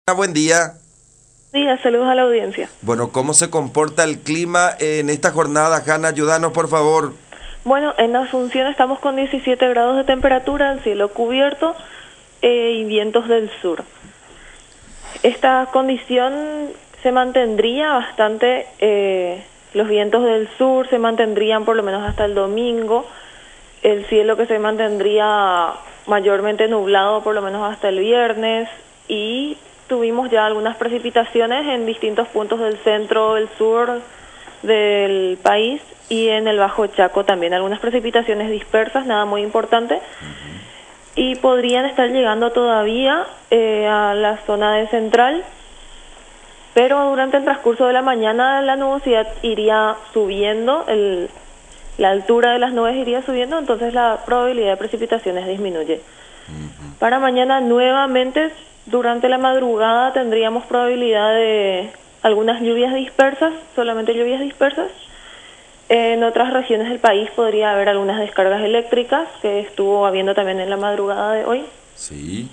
Buen día. Saludos a la audiencia. Bueno, ¿cómo se comporta el clima en esta jornada, Hanna? Ayúdanos, por favor. Bueno, en Asunción estamos con 17 grados de temperatura, el cielo cubierto y vientos del sur. Esta condición se mantendría bastante, los vientos del sur se mantendrían por lo menos hasta el domingo, el cielo que se mantendría mayormente nublado por lo menos hasta el viernes, y tuvimos ya algunas precipitaciones en distintos puntos del centro, del sur del país y en el Bajo Chaco también. Algunas precipitaciones dispersas, nada muy importante, y podrían estar llegando todavía a la zona de central, pero durante el transcurso de la mañana la nubosidad iría subiendo, la altura de las nubes iría subiendo, entonces la probabilidad de precipitaciones disminuye. Para mañana nuevamente durante la madrugada tendríamos probabilidad de algunas lluvias dispersas, solamente lluvias dispersas. En otras regiones del país podría haber algunas descargas eléctricas, que estuvo habiendo también en la madrugada de hoy. Sí.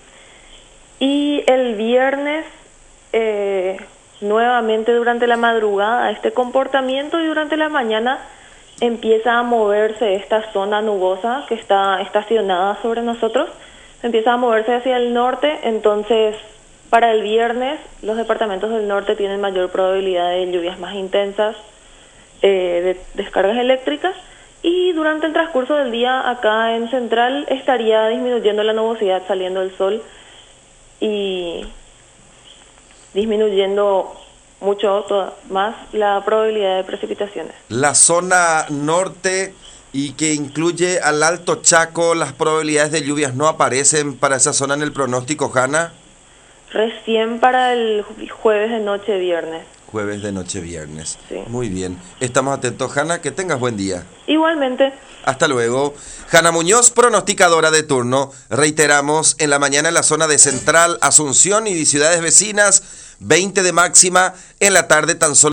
Y el viernes, nuevamente durante la madrugada, este comportamiento, y durante la mañana empieza a moverse esta zona nubosa que está estacionada sobre nosotros. Empieza a moverse hacia el norte, entonces para el viernes los departamentos del norte tienen mayor probabilidad de lluvias más intensas, de descargas eléctricas, y durante el transcurso del día acá en Central estaría disminuyendo la nubosidad, saliendo el sol y disminuyendo mucho más la probabilidad de precipitaciones. La zona norte y que incluye al Alto Chaco, las probabilidades de lluvias no aparecen para esa zona en el pronóstico, Hanna. Recién para el jueves de noche, viernes. Jueves de noche, viernes. Sí. Muy bien. Estamos atentos, Hanna. Que tengas buen día. Igualmente. Hasta luego. Hanna Muñoz, pronosticadora de turno. Reiteramos, en la mañana en la zona de Central, Asunción y ciudades vecinas, 20 de máxima. En la tarde tan solo